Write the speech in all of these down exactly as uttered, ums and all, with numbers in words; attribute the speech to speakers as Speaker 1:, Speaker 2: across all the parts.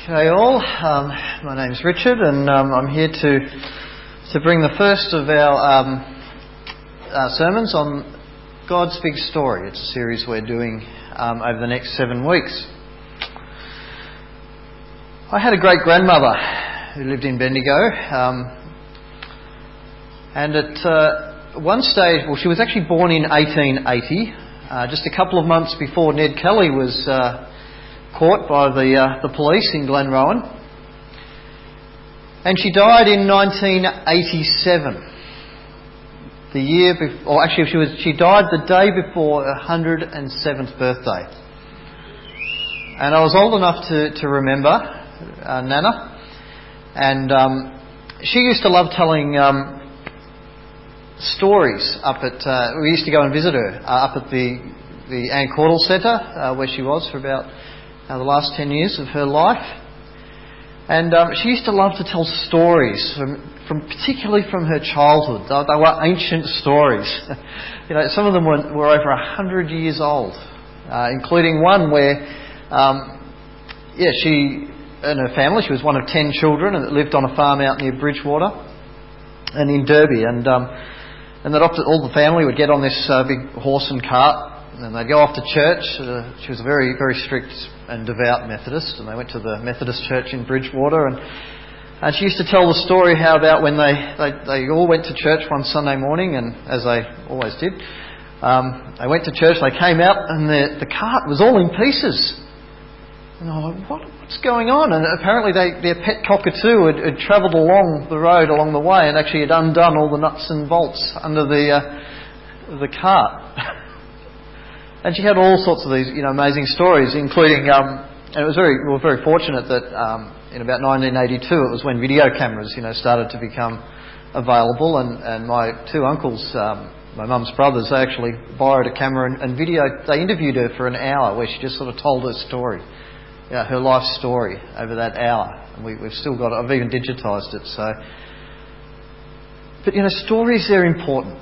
Speaker 1: G'day all, um, my name's Richard and um, I'm here to to bring the first of our, um, our sermons on God's Big Story. It's a series we're doing um, over the next seven weeks. I had a great grandmother who lived in Bendigo um, and at uh, one stage, well she was actually born in eighteen eighty, uh, just a couple of months before Ned Kelly was uh, caught by the uh, the police in Glenrowan, and she died in nineteen eighty-seven. The year before, or actually, she was she died the day before her one hundred seventh birthday. And I was old enough to to remember uh, Nana, and um, she used to love telling um, stories. Up at uh, we used to go and visit her uh, up at the the Anne Caudle Centre uh, where she was for about. Uh, the last ten years of her life, and um, she used to love to tell stories from, from particularly from her childhood. They, they were ancient stories. You know, some of them were, were over a hundred years old, uh, including one where, um, yeah, she and her family. She was one of ten children, and lived on a farm out near Bridgewater, and in Derby, and um, and that often all the family would get on this uh, big horse and cart. And they'd go off to church. Uh, she was a very, very strict and devout Methodist, and they went to the Methodist church in Bridgewater. And, and she used to tell the story how about when they, they, they all went to church one Sunday morning, and as they always did, um, they went to church, they came out, and the, the cart was all in pieces. And I was like, what, what's going on? And apparently they, their pet cockatoo had, had travelled along the road along the way and actually had undone all the nuts and bolts under the, uh, the cart. And she had all sorts of these, you know, amazing stories, including, um, and it was very, we were very fortunate that um, in about nineteen eighty-two, it was when video cameras, you know, started to become available, and, and my two uncles, um, my mum's brothers, they actually borrowed a camera and, and video. They interviewed her for an hour, where she just sort of told her story, you know, her life story over that hour. And we, we've still got it. I've even digitised it. So, but you know, stories, they're important.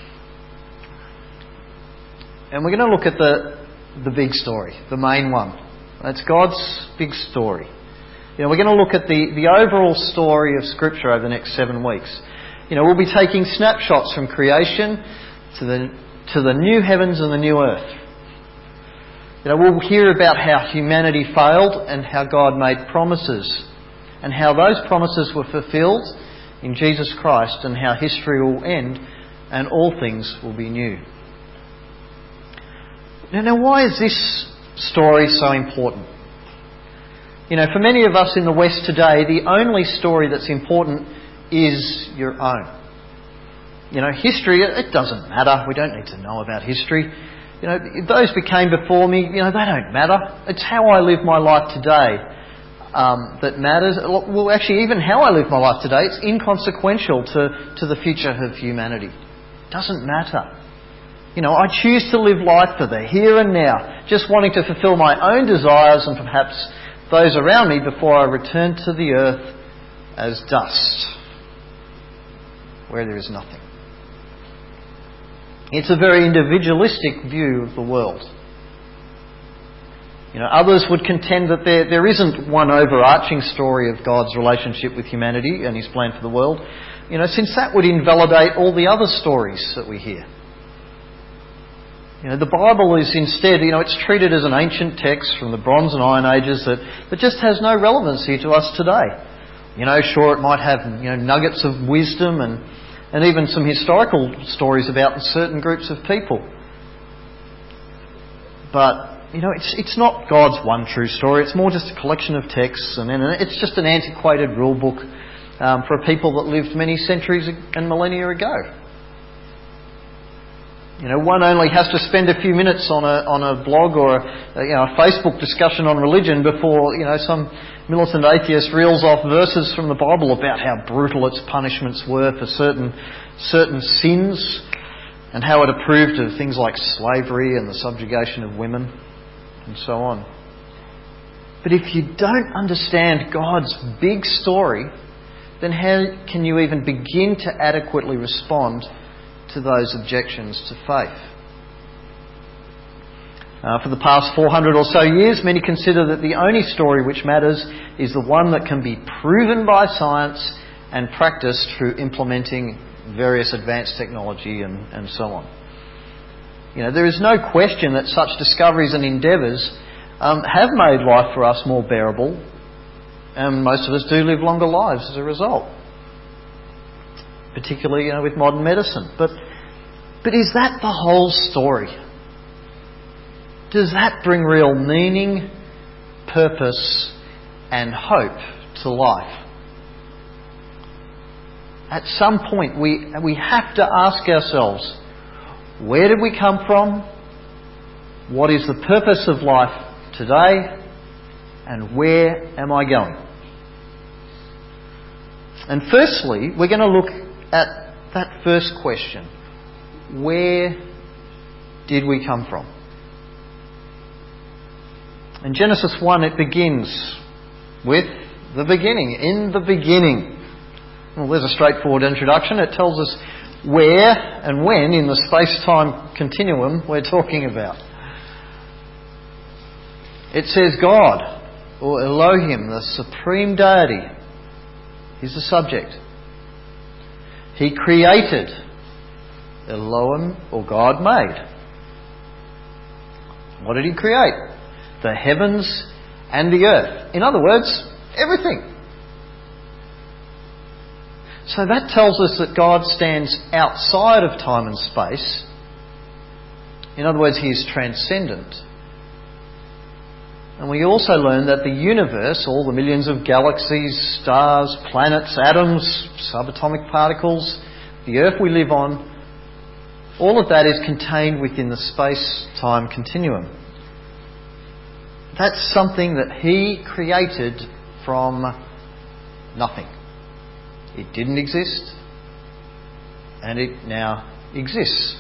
Speaker 1: And we're going to look at the the big story, the main one. It's God's big story. You know, we're going to look at the, the overall story of Scripture over the next seven weeks. You know, we'll be taking snapshots from creation to the to the new heavens and the new earth. You know, we'll hear about how humanity failed and how God made promises, and how those promises were fulfilled in Jesus Christ, and how history will end and all things will be new. Now, why is this story so important? You know, for many of us in the West today, the only story that's important is your own. You know, history, it doesn't matter. We don't need to know about history. You know, those became before me, you know, they don't matter. It's how I live my life today um, that matters. Well, actually, even how I live my life today, it's inconsequential to, to the future of humanity. It doesn't matter. You know, I choose to live life for the here and now, just wanting to fulfill my own desires and perhaps those around me before I return to the earth as dust, where there is nothing. It's a very individualistic view of the world. You know, others would contend that there, there isn't one overarching story of God's relationship with humanity and His plan for the world, you know, since that would invalidate all the other stories that we hear. You know, the Bible is instead, you know, it's treated as an ancient text from the Bronze and Iron Ages that, that just has no relevancy to us today. You know, sure, it might have, you know, nuggets of wisdom and, and even some historical stories about certain groups of people. But, you know, it's it's not God's one true story. It's more just a collection of texts, and, and it's just an antiquated rule book um, for a people that lived many centuries and millennia ago. You know, one only has to spend a few minutes on a on a blog or a, you know, a Facebook discussion on religion before, you know, some militant atheist reels off verses from the Bible about how brutal its punishments were for certain certain sins, and how it approved of things like slavery and the subjugation of women and so on. But if you don't understand God's big story, then how can you even begin to adequately respond to those objections to faith? Uh, for the past four hundred or so years, many consider that the only story which matters is the one that can be proven by science and practiced through implementing various advanced technology and, and so on. You know, there is no question that such discoveries and endeavours um, have made life for us more bearable, and most of us do live longer lives as a result, particularly, you know, with modern medicine. But, but is that the whole story? Does that bring real meaning, purpose, and hope to life? At some point, we, we have to ask ourselves, where did we come from? What is the purpose of life today? And where am I going? And firstly, we're going to look at that first question. Where did we come from? In Genesis one, it begins with the beginning. In the beginning. Well, there's a straightforward introduction. It tells us where and when in the space-time continuum we're talking about. It says God, or Elohim, the supreme deity. He's the subject. He created. Elohim, or God, made. What did He create? The heavens and the earth. In other words, everything. So that tells us that God stands outside of time and space. In other words, He is transcendent. And we also learn that the universe, all the millions of galaxies, stars, planets, atoms, subatomic particles, the earth we live on, all of that is contained within the space-time continuum. That's something that He created from nothing. It didn't exist, and it now exists.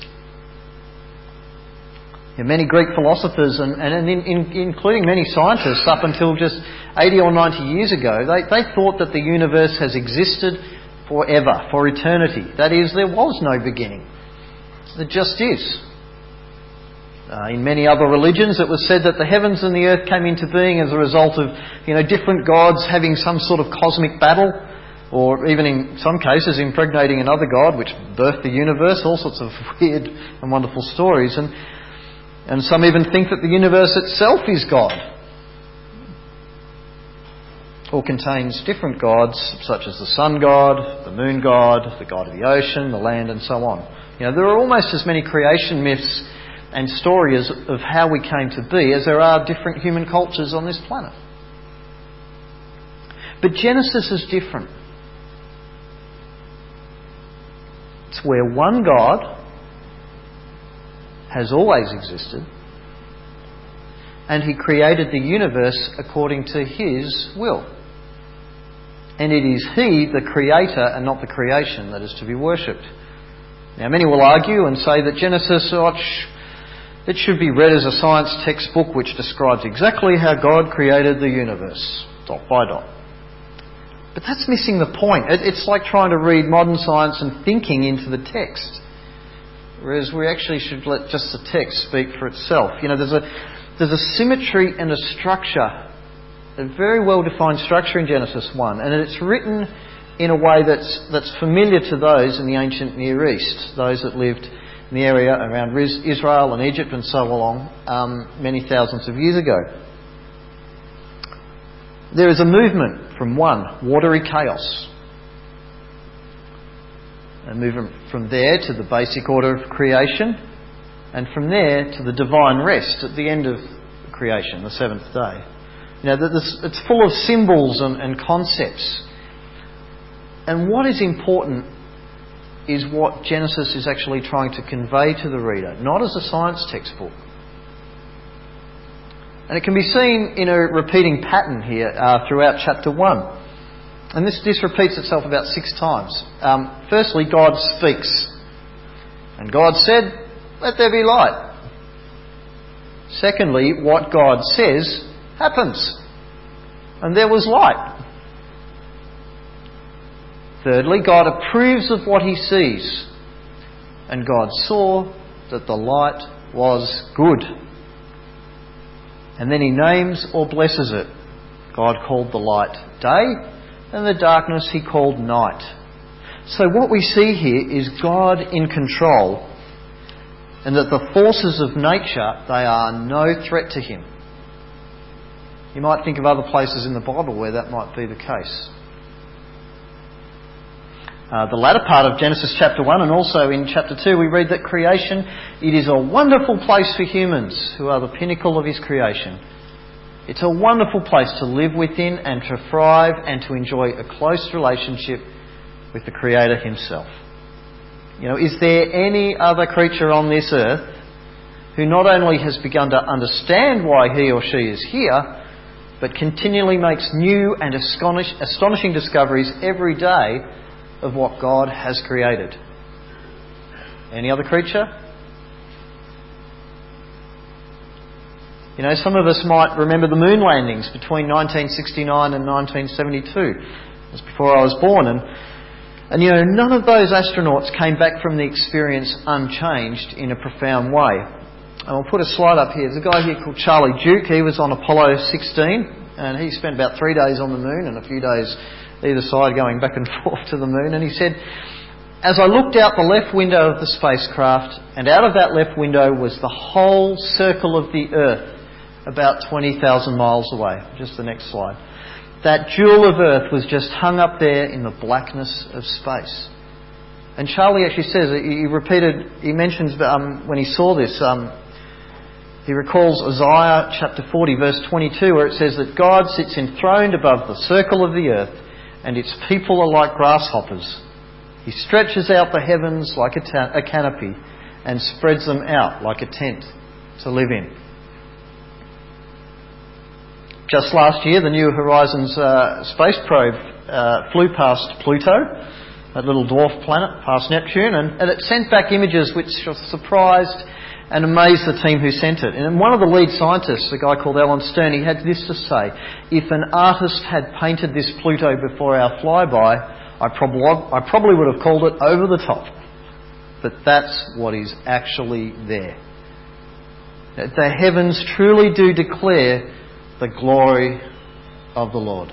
Speaker 1: And many Greek philosophers, and, and in, in, including many scientists up until just eighty or ninety years ago, they, they thought that the universe has existed forever, for eternity. That is, there was no beginning. It just is. Uh, in many other religions, it was said that the heavens and the earth came into being as a result of, you know, different gods having some sort of cosmic battle, or even in some cases impregnating another god, which birthed the universe. All sorts of weird and wonderful stories. And and some even think that the universe itself is God, or contains different gods, such as the sun god, the moon god, the god of the ocean, the land, and so on. You know, there are almost as many creation myths and stories of how we came to be as there are different human cultures on this planet. But Genesis is different. It's where one God has always existed, and He created the universe according to His will. And it is He, the Creator, and not the creation, that is to be worshipped. Now, many will argue and say that Genesis, oh, it should be read as a science textbook which describes exactly how God created the universe, dot by dot. But that's missing the point. It's like trying to read modern science and thinking into the text, whereas we actually should let just the text speak for itself. You know, there's a there's a symmetry and a structure, a very well-defined structure in Genesis one, and it's written in a way that's that's familiar to those in the ancient Near East, those that lived in the area around Israel and Egypt and so along, um, many thousands of years ago. There is a movement from one, watery chaos. A movement from there to the basic order of creation, and from there to the divine rest at the end of creation, the seventh day. You know, it's full of symbols and, and concepts. And what is important is what Genesis is actually trying to convey to the reader, not as a science textbook. And it can be seen in a repeating pattern here uh, throughout chapter one. And this, this repeats itself about six times. Um, firstly, God speaks. And God said, "Let there be light." Secondly, what God says happens. And there was light. Thirdly, God approves of what He sees. And God saw that the light was good. And then he names or blesses it. God called the light day, and the darkness he called night. So what we see here is God in control, and that the forces of nature, they are no threat to him. You might think of other places in the Bible where that might be the case. Uh, the latter part of Genesis chapter one and also in chapter two we read that creation, it is a wonderful place for humans who are the pinnacle of his creation. It's a wonderful place to live within and to thrive and to enjoy a close relationship with the Creator himself. You know, is there any other creature on this earth who not only has begun to understand why he or she is here, but continually makes new and astonish, astonishing discoveries every day of what God has created? Any other creature? You know, some of us might remember the moon landings between nineteen sixty-nine and nineteen seventy-two. It was before I was born. And, and you know, none of those astronauts came back from the experience unchanged in a profound way. And I'll put a slide up here. There's a guy here called Charlie Duke. He was on Apollo sixteen, and he spent about three days on the moon and a few days either side going back and forth to the moon. And he said, as I looked out the left window of the spacecraft, and out of that left window was the whole circle of the Earth, about twenty thousand miles away. Just the next slide. That jewel of Earth was just hung up there in the blackness of space. And Charlie actually says, he repeated, he mentions um, when he saw this, um, he recalls Isaiah chapter forty verse twenty-two, where it says that God sits enthroned above the circle of the earth, and its people are like grasshoppers. He stretches out the heavens like a, ta- a canopy and spreads them out like a tent to live in. Just last year, the New Horizons uh, space probe uh, flew past Pluto, that little dwarf planet, past Neptune, and, and it sent back images which surprised and amazed the team who sent it. And one of the lead scientists, a guy called Alan Stern, he had this to say: if an artist had painted this Pluto before our flyby, I probably, I probably would have called it over the top. But that's what is actually there. The heavens truly do declare the glory of the Lord.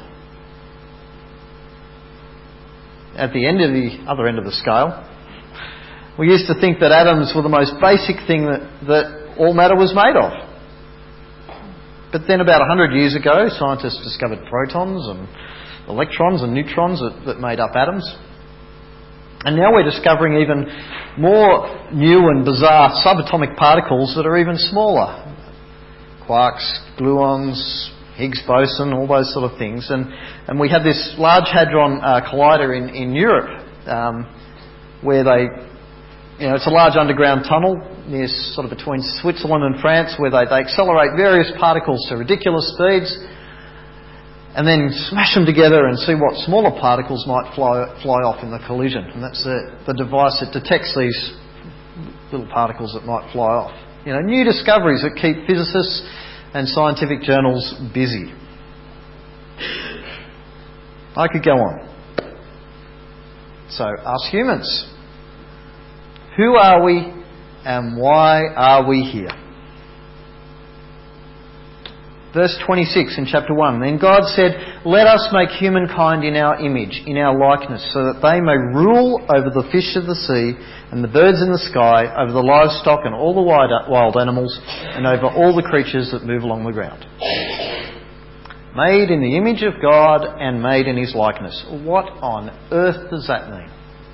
Speaker 1: At the end of the other end of the scale, we used to think that atoms were the most basic thing that, that all matter was made of. But then about a hundred years ago, scientists discovered protons and electrons and neutrons that, that made up atoms. And now we're discovering even more new and bizarre subatomic particles that are even smaller. Quarks, gluons, Higgs boson, all those sort of things. And and we have this Large Hadron uh, Collider in, in Europe, um, where they, you know, it's a large underground tunnel near sort of between Switzerland and France, where they, they accelerate various particles to ridiculous speeds and then smash them together and see what smaller particles might fly fly off in the collision. And that's the, the device that detects these little particles that might fly off. You know, new discoveries that keep physicists and scientific journals busy. I could go on. So, us humans. Who are we and why are we here? Verse twenty-six in chapter one. Then God said, let us make humankind in our image, in our likeness, so that they may rule over the fish of the sea and the birds in the sky, over the livestock and all the wild animals, and over all the creatures that move along the ground. Made in the image of God and made in his likeness. What on earth does that mean?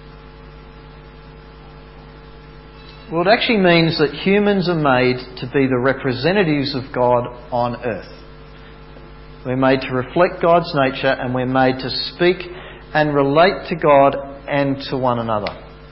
Speaker 1: Well, it actually means that humans are made to be the representatives of God on earth. We're made to reflect God's nature, and we're made to speak and relate to God and to one another.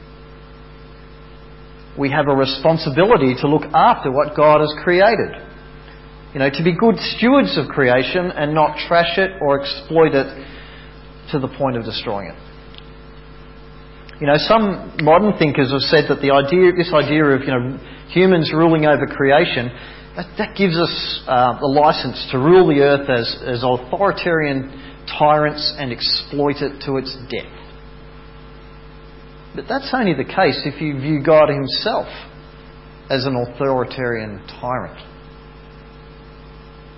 Speaker 1: We have a responsibility to look after what God has created. You know, to be good stewards of creation and not trash it or exploit it to the point of destroying it. You know, some modern thinkers have said that the idea, this idea of, you know, humans ruling over creation, that, that gives us uh, the license to rule the earth as, as authoritarian tyrants and exploit it to its depth. But that's only the case if you view God himself as an authoritarian tyrant.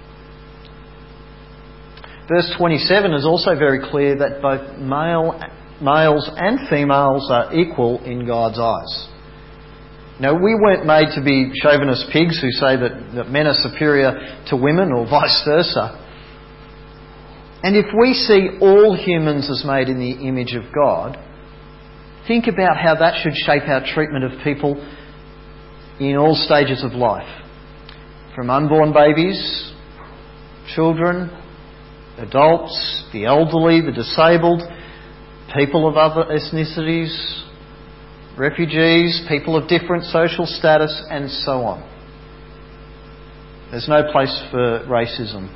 Speaker 1: Verse twenty-seven is also very clear that both male, males and females are equal in God's eyes. Now, we weren't made to be chauvinist pigs who say that, that men are superior to women or vice versa. And if we see all humans as made in the image of God, think about how that should shape our treatment of people in all stages of life. From unborn babies, children, adults, the elderly, the disabled, people of other ethnicities, refugees, people of different social status, and so on. There's no place for racism.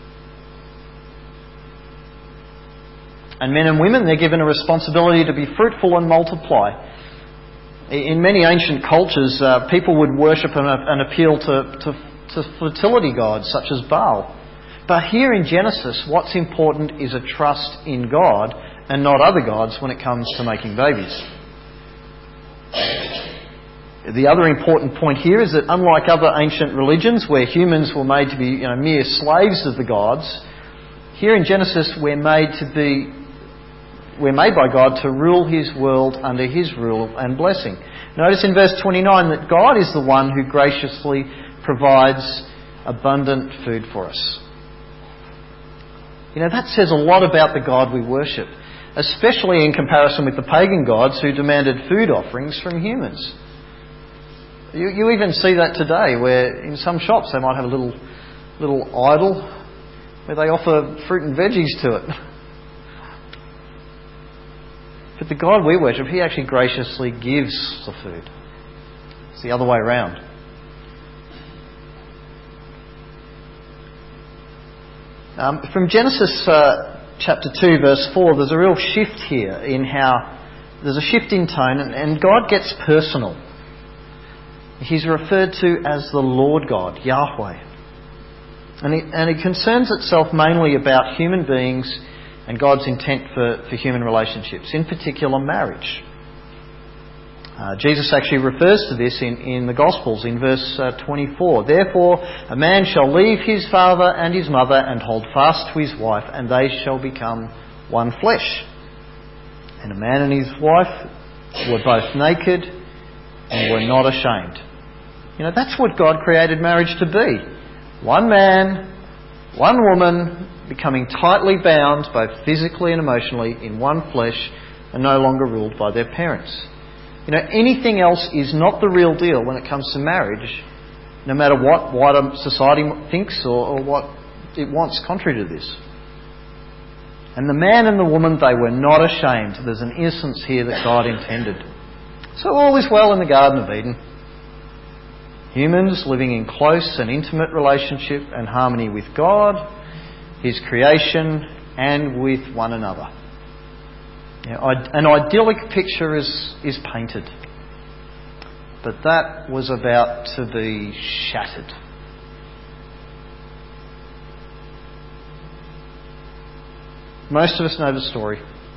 Speaker 1: And men and women, they're given a responsibility to be fruitful and multiply. In many ancient cultures, uh, people would worship and, and appeal to, to, to fertility gods such as Baal. But here in Genesis, what's important is a trust in God and not other gods when it comes to making babies. The other important point here is that unlike other ancient religions where humans were made to be, you know, mere slaves of the gods, here in Genesis we're made to be We're made by God to rule His world under His rule and blessing. Notice in verse twenty-nine that God is the one who graciously provides abundant food for us. You know, that says a lot about the God we worship, especially in comparison with the pagan gods who demanded food offerings from humans. You, you even see that today, where in some shops they might have a little, little idol where they offer fruit and veggies to it. But the God we worship, He actually graciously gives the food. It's the other way around. Um, from Genesis uh, chapter two, verse four, there's a real shift here in how there's a shift in tone, and, and God gets personal. He's referred to as the Lord God, Yahweh. And it, and it concerns itself mainly about human beings and God's intent for, for human relationships, in particular marriage. Uh, Jesus actually refers to this in, in the Gospels in verse uh, twenty-four. Therefore, a man shall leave his father and his mother and hold fast to his wife, and they shall become one flesh. And a man and his wife were both naked and were not ashamed. You know, that's what God created marriage to be. One man, one woman, becoming tightly bound, both physically and emotionally, in one flesh, and no longer ruled by their parents. You know, anything else is not the real deal when it comes to marriage, no matter what wider society thinks or, or what it wants contrary to this. And the man and the woman, they were not ashamed. There's an innocence here that God intended. So all is well in the Garden of Eden. Humans living in close and intimate relationship and harmony with God, His creation, and with one another. You know, an idyllic picture is, is painted. But that was about to be shattered. Most of us know the story.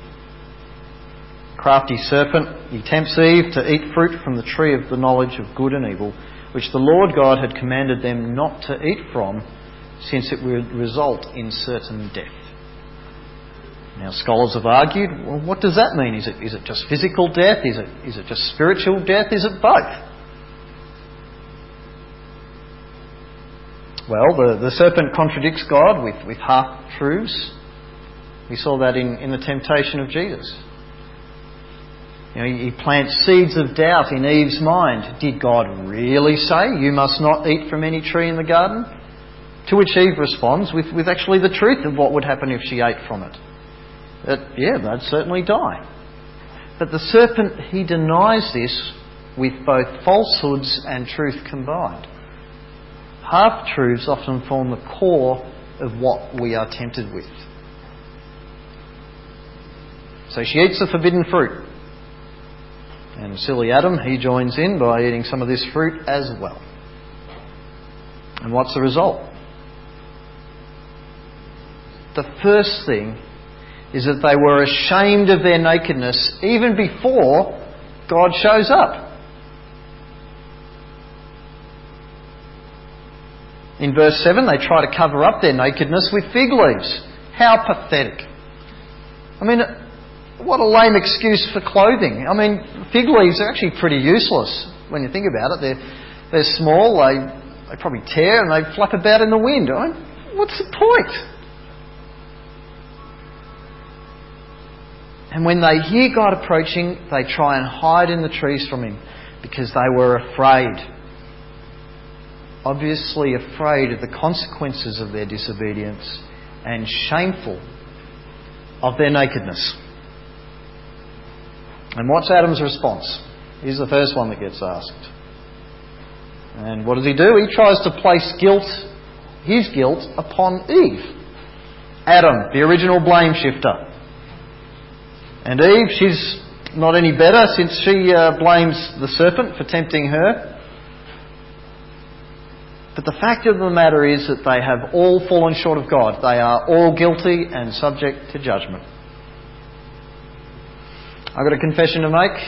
Speaker 1: Crafty serpent, he tempts Eve to eat fruit from the tree of the knowledge of good and evil, which the Lord God had commanded them not to eat from, since it would result in certain death. Now, scholars have argued, well, what does that mean? Is it is it just physical death? Is it is it just spiritual death? Is it both? Well, the, the serpent contradicts God with, with half-truths. We saw that in, in the temptation of Jesus. You know, he plants seeds of doubt in Eve's mind. Did God really say, you must not eat from any tree in the garden? To which Eve responds with, with actually the truth of what would happen if she ate from it. That, yeah, they'd certainly die. But the serpent, he denies this with both falsehoods and truth combined. Half-truths often form the core of what we are tempted with. So she eats the forbidden fruit. And silly Adam, he joins in by eating some of this fruit as well. And what's the result? The first thing is that they were ashamed of their nakedness even before God shows up. In verse seven, they try to cover up their nakedness with fig leaves. How pathetic. I mean, what a lame excuse for clothing. I mean, fig leaves are actually pretty useless when you think about it. They're, they're small, they, they probably tear and they flap about in the wind. I mean, what's the point? And when they hear God approaching, they try and hide in the trees from Him because they were afraid. Obviously afraid of the consequences of their disobedience and shameful of their nakedness. And what's Adam's response? Here's the first one that gets asked. And what does he do? He tries to place guilt, his guilt, upon Eve. Adam, the original blame shifter. And Eve, she's not any better since she uh, blames the serpent for tempting her. But the fact of the matter is that they have all fallen short of God. They are all guilty and subject to judgment. I've got a confession to make.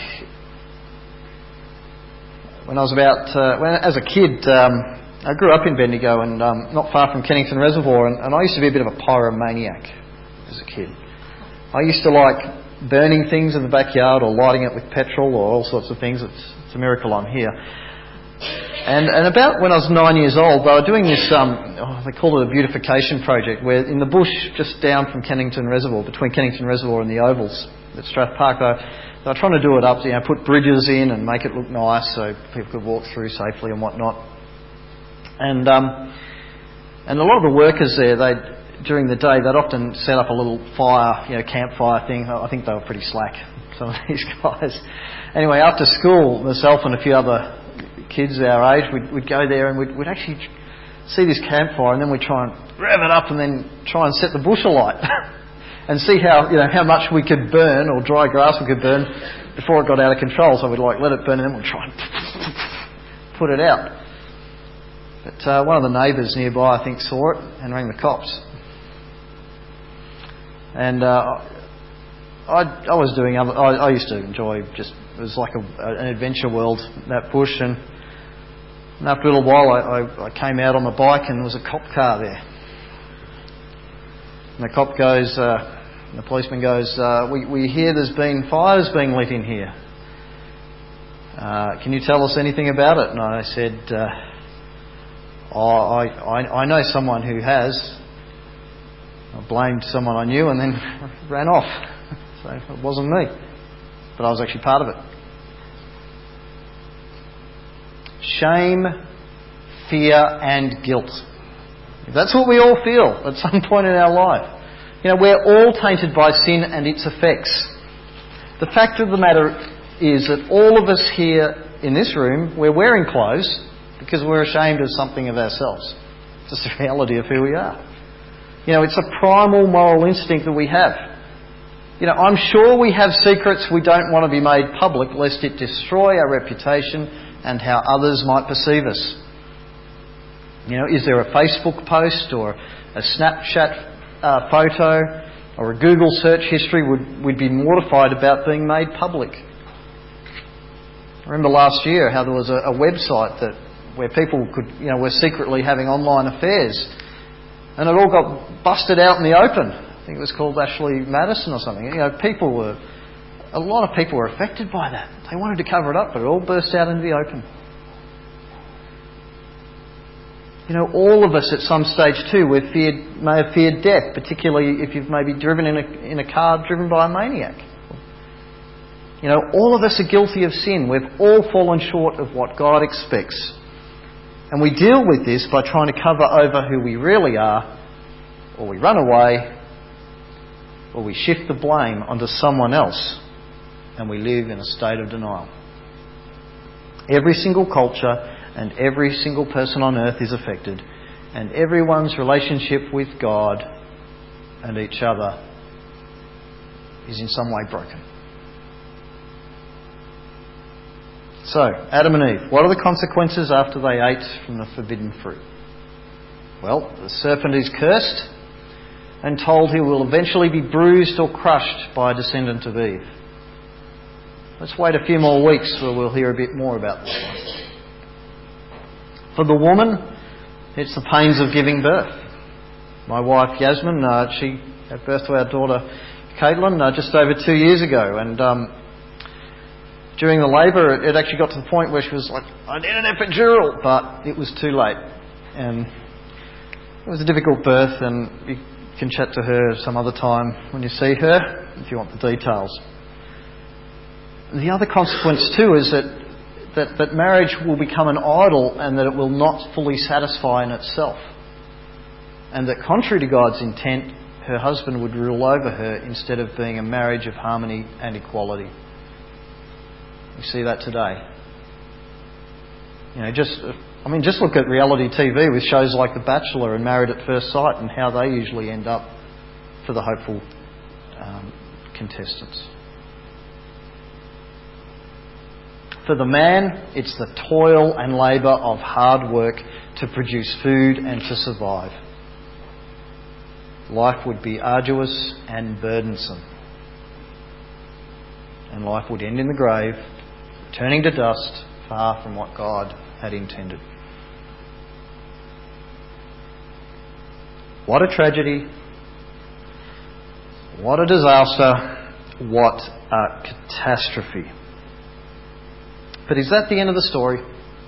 Speaker 1: When I was about, uh, when, as a kid, um, I grew up in Bendigo and um, not far from Kennington Reservoir, and, and I used to be a bit of a pyromaniac as a kid. I used to like burning things in the backyard or lighting it with petrol or all sorts of things. It's, it's a miracle I'm here. And, and about when I was nine years old, they were doing this, um, oh, they called it a beautification project, where in the bush just down from Kennington Reservoir, between Kennington Reservoir and the Ovals at Strath Park, they were, they were trying to do it up, you know, put bridges in and make it look nice so people could walk through safely and whatnot. And um, and a lot of the workers there, they during the day, they'd often set up a little fire, you know, campfire thing. I think they were pretty slack, some of these guys. Anyway, after school, myself and a few other kids our age, we'd, we'd go there and we'd, we'd actually see this campfire, and then we'd try and rev it up and then try and set the bush alight and see how, you know, how much we could burn, or dry grass we could burn, before it got out of control. So we'd like let it burn and then we'd try and put it out. But uh, one of the neighbours nearby, I think, saw it and rang the cops. And uh, I, I was doing other. I, I used to enjoy just. It was like a, an adventure world, that bush. And, and after a little while, I, I, I came out on the bike and there was a cop car there. And the cop goes. Uh, the policeman goes. Uh, we we hear there's been fires being lit in here. Uh, can you tell us anything about it? And I said, uh, oh, I, I I know someone who has. I blamed someone I knew and then ran off. So it wasn't me. But I was actually part of it. Shame, fear and guilt. That's what we all feel at some point in our life. You know, we're all tainted by sin and its effects. The fact of the matter is that all of us here in this room, we're wearing clothes because we're ashamed of something of ourselves. It's just the reality of who we are. You know, it's a primal moral instinct that we have. You know, I'm sure we have secrets we don't want to be made public lest it destroy our reputation and how others might perceive us. You know, is there a Facebook post or a Snapchat uh, photo or a Google search history would we'd be mortified about being made public? I remember last year how there was a, a website that where people could, you know, were secretly having online affairs. And it all got busted out in the open. I think it was called Ashley Madison or something. You know, people were, a lot of people were affected by that. They wanted to cover it up, but it all burst out into the open. You know, all of us at some stage too, we've feared, may have feared death, particularly if you've maybe driven in a, in a car driven by a maniac. You know, all of us are guilty of sin. We've all fallen short of what God expects. And we deal with this by trying to cover over who we really are, or we run away, or we shift the blame onto someone else, and we live in a state of denial. Every single culture and every single person on earth is affected, and everyone's relationship with God and each other is in some way broken. So, Adam and Eve, what are the consequences after they ate from the forbidden fruit? Well, the serpent is cursed and told he will eventually be bruised or crushed by a descendant of Eve. Let's wait a few more weeks where we'll hear a bit more about this one. For the woman, it's the pains of giving birth. My wife Yasmin, uh, she gave birth to our daughter Caitlin uh, just over two years ago, and um, during the labour it, it actually got to the point where she was like, I need an epidural, but it was too late, and it was a difficult birth, and you can chat to her some other time when you see her if you want the details. The other consequence too is that, that, that marriage will become an idol, and that it will not fully satisfy in itself. And that contrary to God's intent, her husband would rule over her instead of being a marriage of harmony and equality. We see that today. You know, just, I mean, just look at reality T V with shows like The Bachelor and Married at First Sight and how they usually end up for the hopeful um, contestants. For the man, it's the toil and labour of hard work to produce food and to survive. Life would be arduous and burdensome. And life would end in the grave, turning to dust, far from what God had intended. What a tragedy. What a disaster. What a catastrophe. But is that the end of the story?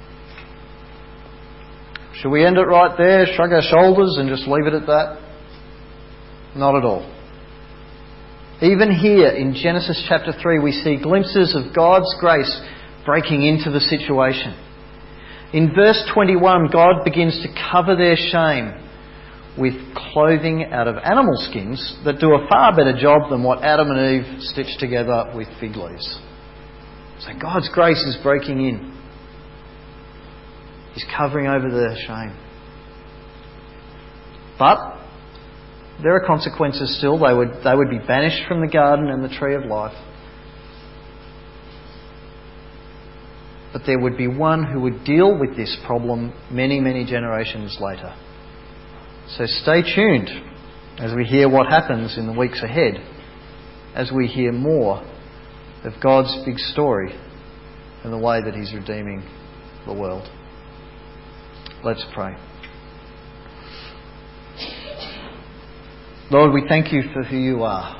Speaker 1: Should we end it right there, shrug our shoulders and just leave it at that? Not at all. Even here in Genesis chapter three, we see glimpses of God's grace breaking into the situation. In verse twenty-one, God begins to cover their shame with clothing out of animal skins that do a far better job than what Adam and Eve stitched together with fig leaves. So God's grace is breaking in. He's covering over their shame. But there are consequences still. They would, they would be banished from the garden and the tree of life. But there would be one who would deal with this problem many, many generations later. So stay tuned as we hear what happens in the weeks ahead, as we hear more of God's big story and the way that He's redeeming the world. Let's pray. Lord, we thank You for who You are.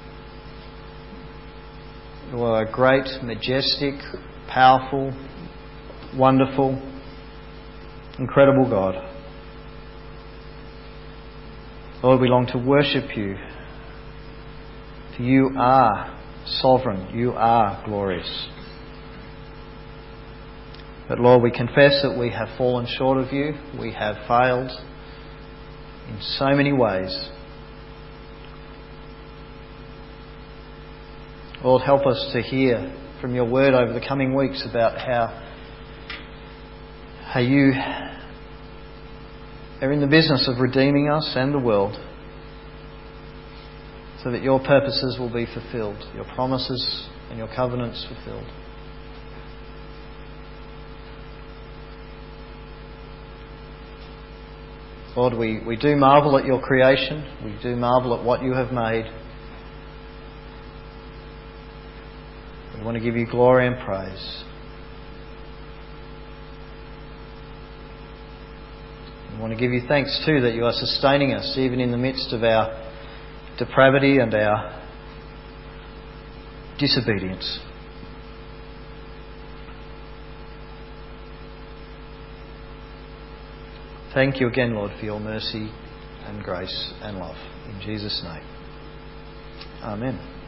Speaker 1: You are a great, majestic, powerful, wonderful, incredible God. Lord, we long to worship You. For You are sovereign. You are glorious. But Lord, we confess that we have fallen short of You. We have failed in so many ways. Lord, help us to hear from Your word over the coming weeks about how, how You are in the business of redeeming us and the world so that Your purposes will be fulfilled, Your promises and Your covenants fulfilled. Lord, we, we do marvel at Your creation. We do marvel at what You have made. We want to give You glory and praise. We want to give You thanks too that You are sustaining us even in the midst of our depravity and our disobedience. Thank You again, Lord, for Your mercy and grace and love. In Jesus' name. Amen.